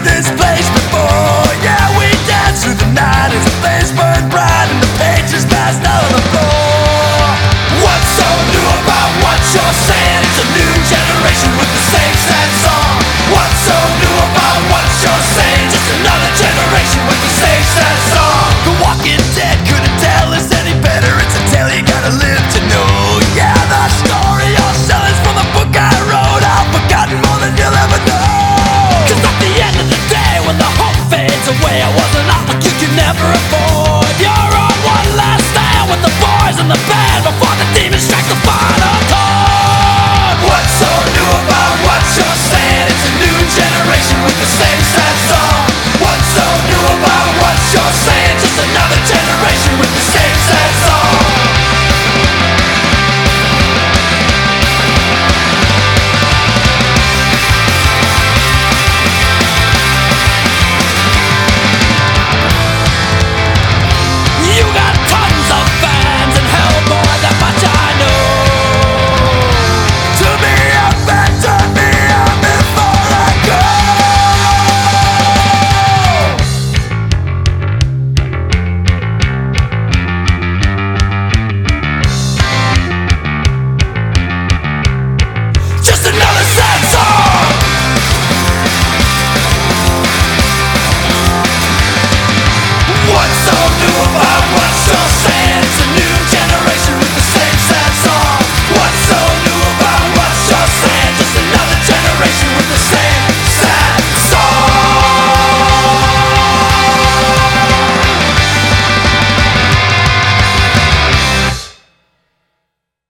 this place before. Yeah, we danced through the night as the flames burned bright and the pages passed out on the floor. What's so new about what you're saying? It's a new generation with the same sad song. What's so new about what you're saying? Just another generation with the same sad song. The Walking Dead couldn't tell us any better. It's a tale you gotta live to know. Yeah, the story you're selling's from the book I wrote. I've forgotten more than you'll ever know. Cause at the end of the day, when the hope fades away, I was an opportunity you could never afford.